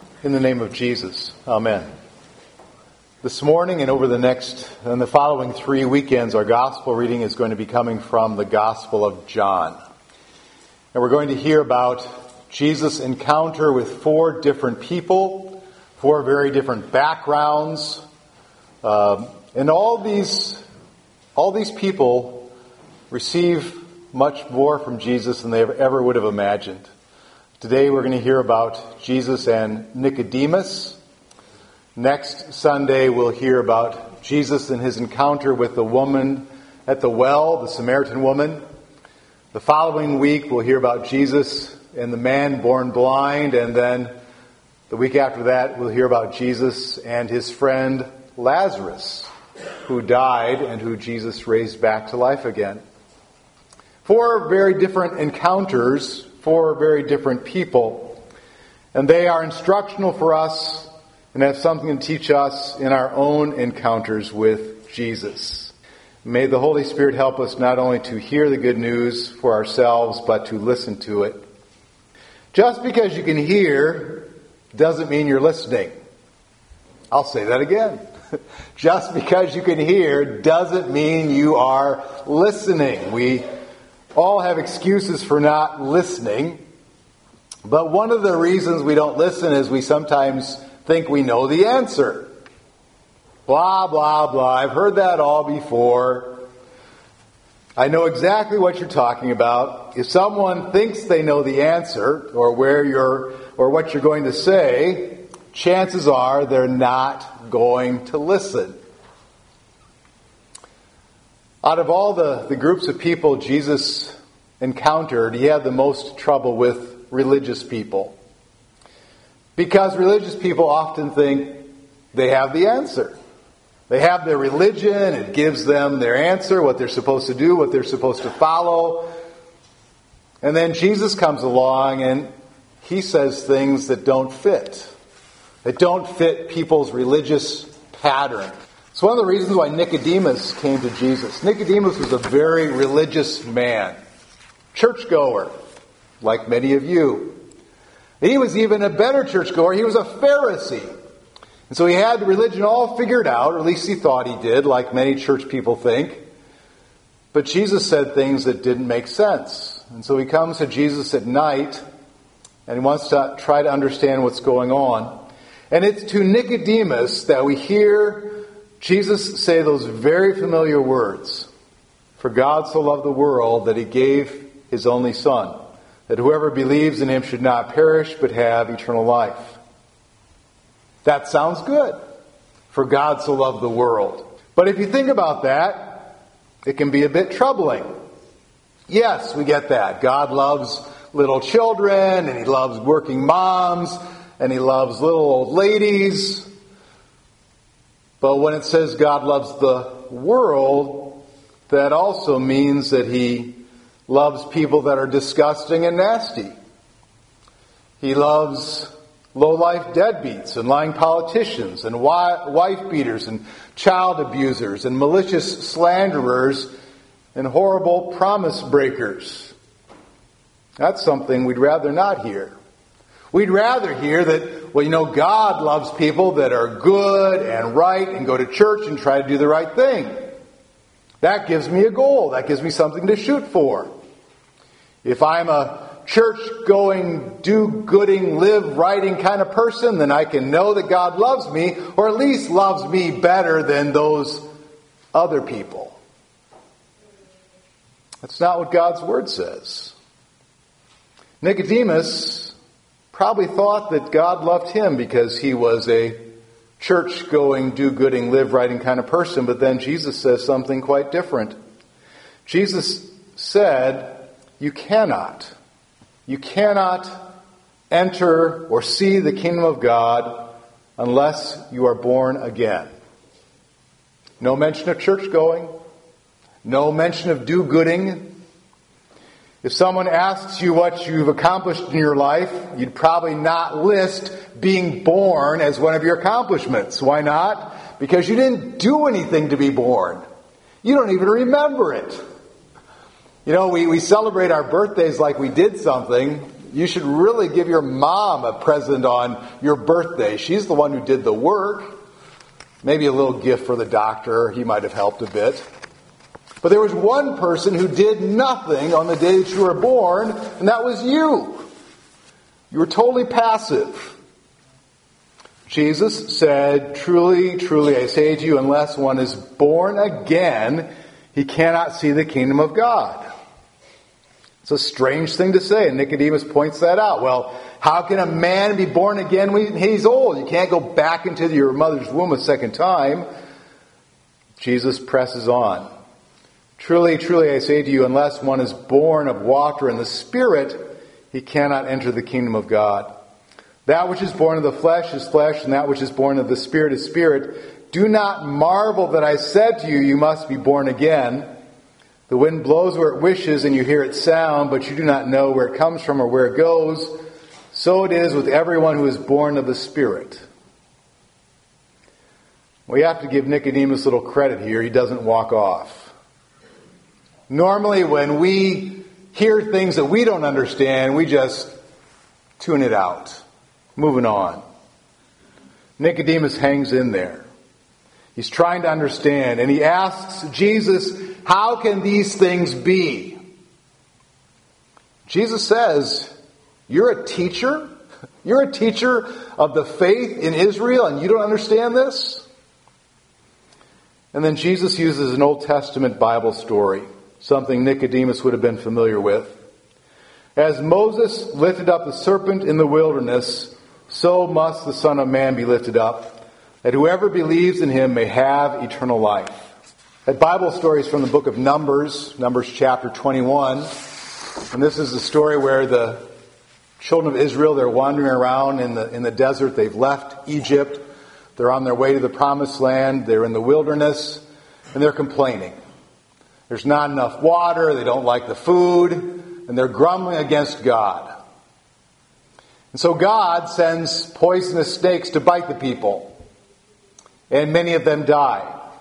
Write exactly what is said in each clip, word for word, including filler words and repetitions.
In the name of Jesus, amen. This morning and over the next and the following three weekends, our gospel reading is going to be coming from the Gospel of John. And we're going to hear about Jesus' encounter with four different people, four very different backgrounds. Um, and all these, all these people receive much more from Jesus than they ever would have imagined. Today we're going to hear about Jesus and Nicodemus. Next Sunday we'll hear about Jesus and his encounter with the woman at the well, the Samaritan woman. The following week we'll hear about Jesus and the man born blind, and then the week after that we'll hear about Jesus and his friend Lazarus, who died and who Jesus raised back to life again. Four very different encounters, four very different people, and they are instructional for us and have something to teach us in our own encounters with Jesus. May the Holy Spirit help us not only to hear the good news for ourselves, but to listen to it. Just because you can hear doesn't mean you're listening. I'll say that again. Just because you can hear doesn't mean you are listening. We all have excuses for not listening, but one of the reasons we don't listen is we sometimes think we know the answer. Blah, blah, blah. I've heard that all before. I know exactly what you're talking about. If someone thinks they know the answer or where you're or what you're going to say, chances are they're not going to listen. Out of all the, the groups of people Jesus encountered, he had the most trouble with religious people. Because religious people often think they have the answer. They have their religion, it gives them their answer, what they're supposed to do, what they're supposed to follow. And then Jesus comes along and he says things that don't fit. That don't fit people's religious pattern. It's one of the reasons why Nicodemus came to Jesus. Nicodemus was a very religious man. Churchgoer, like many of you. He was even a better churchgoer. He was a Pharisee. And so he had religion all figured out, or at least he thought he did, like many church people think. But Jesus said things that didn't make sense. And so he comes to Jesus at night, and he wants to try to understand what's going on. And it's to Nicodemus that we hear Jesus say those very familiar words. For God so loved the world that he gave his only Son, that whoever believes in him should not perish but have eternal life. That sounds good. For God so loved the world. But if you think about that, it can be a bit troubling. Yes, we get that. God loves little children, and he loves working moms, and he loves little old ladies. But when it says God loves the world, that also means that he loves people that are disgusting and nasty. He loves low-life deadbeats and lying politicians and wife beaters and child abusers and malicious slanderers and horrible promise breakers. That's something we'd rather not hear. We'd rather hear that, well, you know, God loves people that are good and right and go to church and try to do the right thing. That gives me a goal. That gives me something to shoot for. If I'm a church-going, do-gooding, live-righting kind of person, then I can know that God loves me, or at least loves me better than those other people. That's not what God's Word says. Nicodemus probably thought that God loved him because he was a church-going, do-gooding, live-righting kind of person, but then Jesus says something quite different. Jesus said, you cannot, you cannot enter or see the kingdom of God unless you are born again. No mention of church-going, no mention of do-gooding. If someone asks you what you've accomplished in your life, you'd probably not list being born as one of your accomplishments. Why not? Because you didn't do anything to be born. You don't even remember it. You know, we, we celebrate our birthdays like we did something. you should really give your mom a present on your birthday. She's the one who did the work. Maybe a little gift for the doctor. He might have helped a bit. But there was one person who did nothing on the day that you were born, and that was you. You were totally passive. Jesus said, "Truly, truly, I say to you, unless one is born again, he cannot see the kingdom of God." It's a strange thing to say, and Nicodemus points that out. Well, how can a man be born again when he's old? You can't go back into your mother's womb a second time. Jesus presses on. "Truly, truly, I say to you, unless one is born of water and the Spirit, he cannot enter the kingdom of God. That which is born of the flesh is flesh, and that which is born of the Spirit is spirit. Do not marvel that I said to you, you must be born again. The wind blows where it wishes, and you hear its sound, but you do not know where it comes from or where it goes. So it is with everyone who is born of the Spirit." We have to give Nicodemus a little credit here. He doesn't walk off. Normally, when we hear things that we don't understand, we just tune it out. Moving on. Nicodemus hangs in there. He's trying to understand, and he asks Jesus, "How can these things be?" Jesus says, "You're a teacher? You're a teacher of the faith in Israel, and you don't understand this?" And then Jesus uses an Old Testament Bible story, something Nicodemus would have been familiar with. "As Moses lifted up the serpent in the wilderness, so must the Son of Man be lifted up, that whoever believes in him may have eternal life." That Bible story is from the book of Numbers, Numbers chapter twenty-one. And this is the story where the children of Israel, they're wandering around in the, in the desert. They've left Egypt. They're on their way to the promised land. They're in the wilderness, and they're complaining. There's not enough water. They don't like the food, and they're grumbling against God. And so God sends poisonous snakes to bite the people. And many of them die.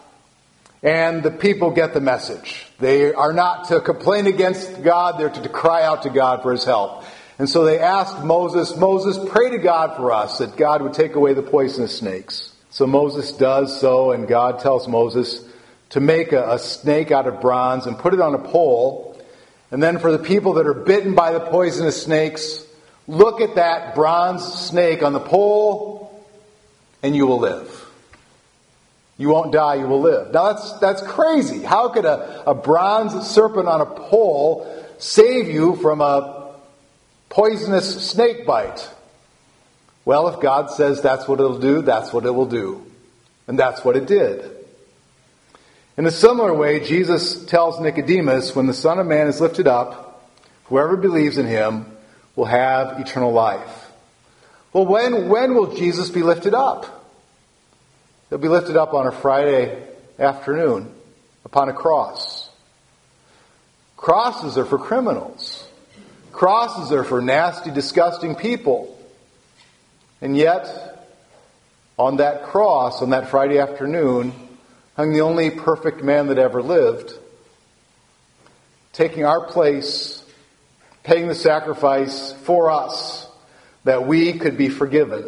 And the people get the message. They are not to complain against God, they're to, to cry out to God for his help. And so they asked Moses, "Moses, pray to God for us, that God would take away the poisonous snakes." So Moses does so, and God tells Moses to make a, a snake out of bronze and put it on a pole. And then for the people that are bitten by the poisonous snakes, look at that bronze snake on the pole, and you will live. You won't die, you will live. Now that's that's crazy. How could a, a bronze serpent on a pole save you from a poisonous snake bite? Well, if God says that's what it'll do, that's what it will do. And that's what it did. In a similar way, Jesus tells Nicodemus, when the Son of Man is lifted up, whoever believes in him will have eternal life. Well, when, when will Jesus be lifted up? He'll be lifted up on a Friday afternoon upon a cross. Crosses are for criminals. Crosses are for nasty, disgusting people. And yet, on that cross, on that Friday afternoon, hung the only perfect man that ever lived, taking our place, paying the sacrifice for us, that we could be forgiven.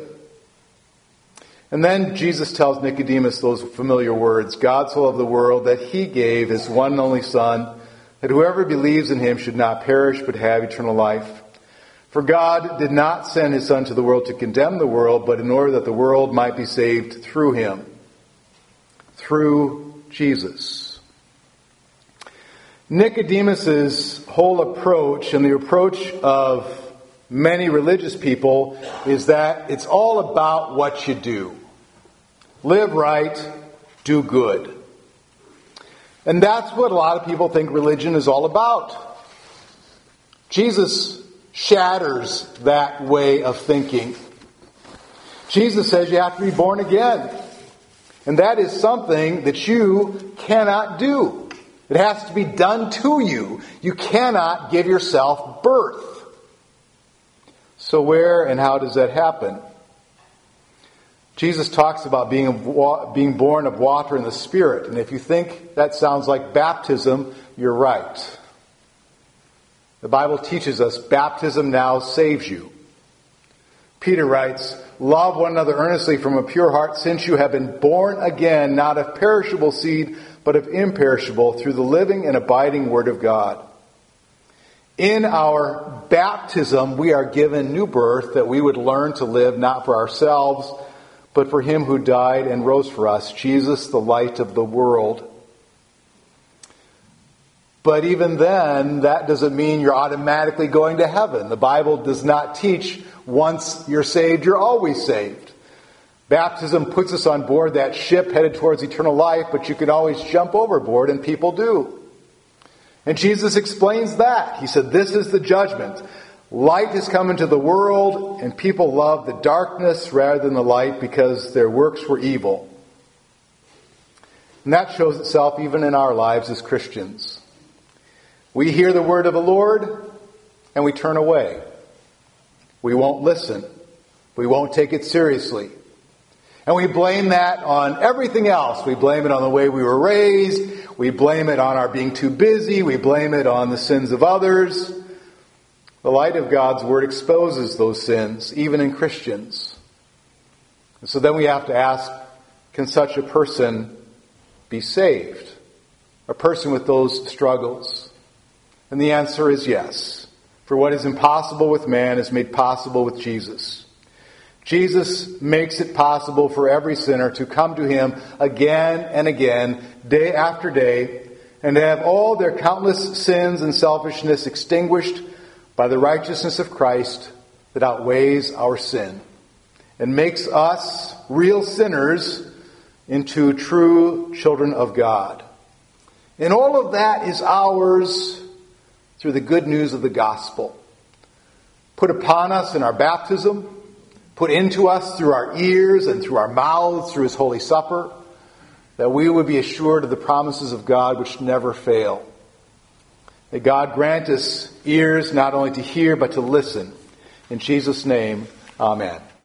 And then Jesus tells Nicodemus those familiar words, "God so loved the world that he gave his one and only Son, that whoever believes in him should not perish but have eternal life. For God did not send his Son to the world to condemn the world, but in order that the world might be saved through him." Through Jesus. Nicodemus's whole approach, and the approach of many religious people, is that it's all about what you do. Live right, do good. And that's what a lot of people think religion is all about. Jesus shatters that way of thinking. Jesus says you have to be born again. And that is something that you cannot do. It has to be done to you. You cannot give yourself birth. So where and how does that happen? Jesus talks about being, being born of water and the Spirit. And if you think that sounds like baptism, you're right. The Bible teaches us baptism now saves you. Peter writes, "Love one another earnestly from a pure heart, since you have been born again, not of perishable seed, but of imperishable, through the living and abiding Word of God." In our baptism, we are given new birth that we would learn to live not for ourselves, but for Him who died and rose for us, Jesus, the light of the world. But even then, that doesn't mean you're automatically going to heaven. The Bible does not teach once you're saved, you're always saved. Baptism puts us on board that ship headed towards eternal life, but you can always jump overboard, and people do. And Jesus explains that. He said, "This is the judgment. Light has come into the world, and people love the darkness rather than the light because their works were evil." And that shows itself even in our lives as Christians. We hear the word of the Lord, and we turn away. We won't listen. We won't take it seriously. And we blame that on everything else. We blame it on the way we were raised. We blame it on our being too busy. We blame it on the sins of others. The light of God's Word exposes those sins, even in Christians. And so then we have to ask, can such a person be saved? A person with those struggles? And the answer is yes. For what is impossible with man is made possible with Jesus. Jesus makes it possible for every sinner to come to Him again and again, day after day, and to have all their countless sins and selfishness extinguished by the righteousness of Christ that outweighs our sin and makes us, real sinners, into true children of God. And all of that is ours through the good news of the gospel, put upon us in our baptism, put into us through our ears and through our mouths, through His Holy Supper, that we would be assured of the promises of God which never fail. May God grant us ears not only to hear but to listen. In Jesus' name, amen.